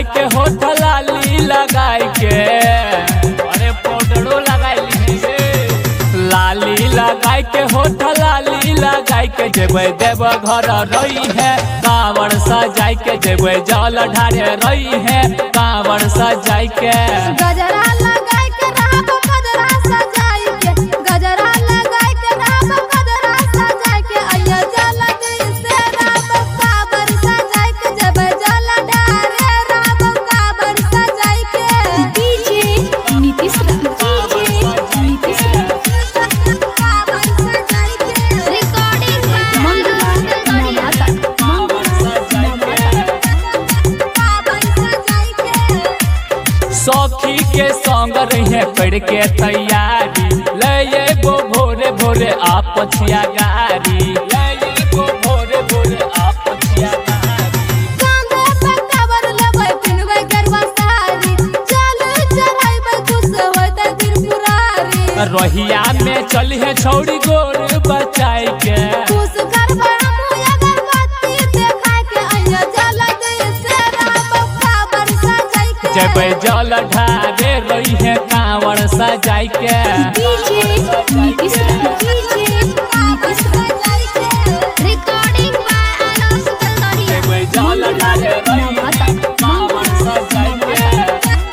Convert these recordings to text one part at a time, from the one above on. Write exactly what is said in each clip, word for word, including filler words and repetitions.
लगाई के होठ लाली लगाई के, अरे पाउडरो लगाई लाली लगाई के होठ लाली लगाई के जेबे देव घर रही है कांवड़ सजाई के जेबे जल ढारे रही है कांवड़ सजाई के। गजरा लगाई के राब गजरा सजाई के, गजरा लगाई के राब गजरा सजाई के, अइया जल गई से राब कांवड़ सजाई के जेबे जल ढारे राब कांवड़ सजाई के। डीजे नीतीश डीजे नीतीश कांवड़ सजाई के रिकॉर्डिंग मंगला नवाता कांवड़ सजाई के। सखी के संग रहे पढ़ के तैयारी ले गो भोरे भोरे आप पछिया गारी ले गो भोरे भोरे आप पछिया गारी। कांधे पे कवर लेबै पिनबै गरबा सारी चल चढ़ाइबै खुश होतै त्रिपुरारी। रहिया में चली है छौड़ी गोर बचाई के खुश करबै हमहु अगरबत्ती देखाई के, अइया जल गई से राब कांवड़ सजाई के जेबे जल ढारे रही है कांवड़ सजाई के। डीजे नीतीश डीजे नीतीश सजाई के रिकॉर्डिंग बाय अनस गलगरिया जेबे जल ढारे रही है कांवड़ सजाई के।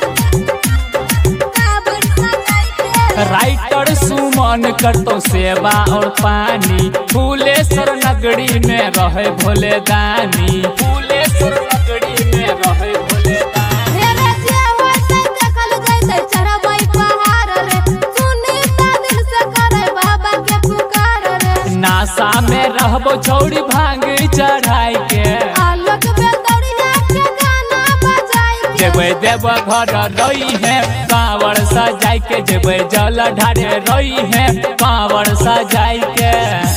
कांवड़ सजाई के। राइटर सुमन करतो सेवा और पानी फूलेश्वर नगरी में रहे भोले दानी फूलेश्वर नगरी में रहे भोले दानी। रे जे होतै देखल जैतै चढ़बै पहाड़ रे, सुनी त दिल से करे बाबा के पुकार रे। नासा में रहबो छौड़ी भांग चढ़ाई के आलोक बेतौड़िया के गाना बजाई के जेबे देव घर रही है कांवड़ सजाई के जेबे जल ढारे रही है कांवड़ सजाई के।